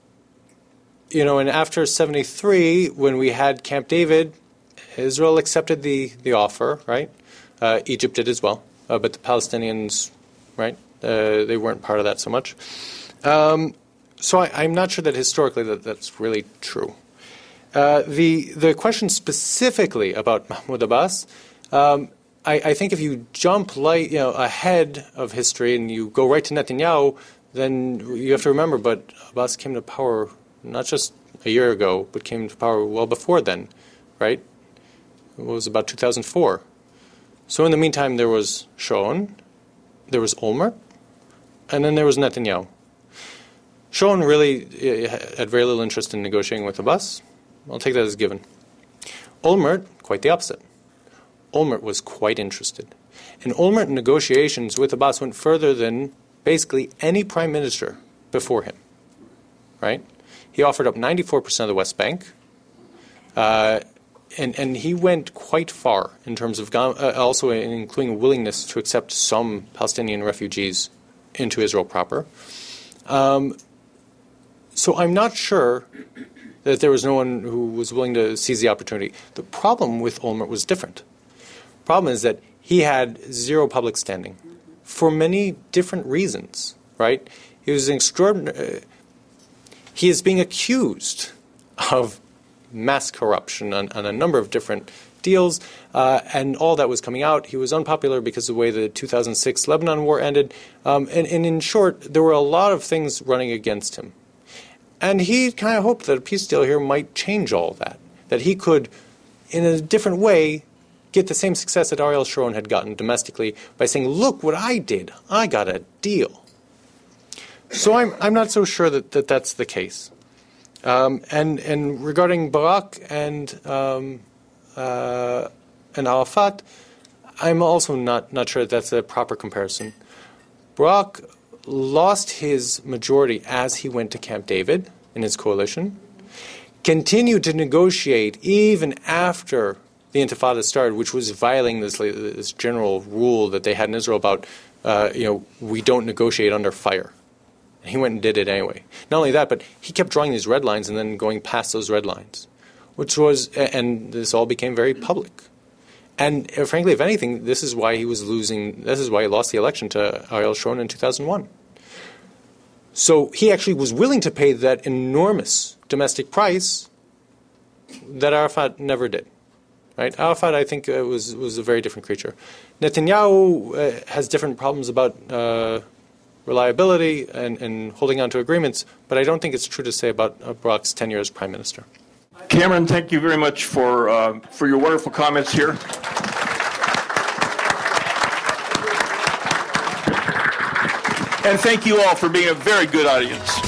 you know, and after seventy-three, when we had Camp David, Israel accepted the, the offer, right? Uh, Egypt did as well, uh, but the Palestinians, right, uh, they weren't part of that so much. Um, so I, I'm not sure that historically that that's really true. Uh, the the question specifically about Mahmoud Abbas, um, I, I think if you jump light, you know, ahead of history and you go right to Netanyahu, then you have to remember, but Abbas came to power not just a year ago, but came to power well before then, right? It was about two thousand four. So in the meantime, there was Sharon, there was Olmert, and then there was Netanyahu. Sharon really had very little interest in negotiating with Abbas. I'll take that as a given. Olmert, quite the opposite. Olmert was quite interested. And Olmert negotiations with Abbas went further than basically any prime minister before him, right? He offered up ninety-four percent of the West Bank, uh, and, and he went quite far in terms of uh, also including a willingness to accept some Palestinian refugees into Israel proper. Um, so I'm not sure that there was no one who was willing to seize the opportunity. The problem with Olmert was different. The problem is that he had zero public standing for many different reasons, right? He was an extraordinary... Uh, he is being accused of mass corruption on, on a number of different deals, uh, and all that was coming out. He was unpopular because of the way the two thousand six Lebanon war ended. Um, and, and in short, there were a lot of things running against him. And he kind of hoped that a peace deal here might change all that, that he could, in a different way, get the same success that Ariel Sharon had gotten domestically by saying, look what I did. I got a deal. So I'm, I'm not so sure that, that that's the case. Um, and, and regarding Barak and, um, uh, and Arafat, I'm also not, not sure that that's a proper comparison. Barak lost his majority as he went to Camp David in his coalition, continued to negotiate even after the Intifada started, which was violating this, this general rule that they had in Israel about, uh, you know, we don't negotiate under fire. And he went and did it anyway. Not only that, but he kept drawing these red lines and then going past those red lines, which was, and this all became very public. And uh, frankly, if anything, this is why he was losing, this is why he lost the election to Ariel Sharon in two thousand one. So he actually was willing to pay that enormous domestic price that Arafat never did. Right? Arafat, I think, uh, was was a very different creature. Netanyahu uh, has different problems about uh, reliability and, and holding on to agreements, but I don't think it's true to say about uh, Barak's tenure as prime minister. Cameron, thank you very much for uh, for your wonderful comments here. And thank you all for being a very good audience.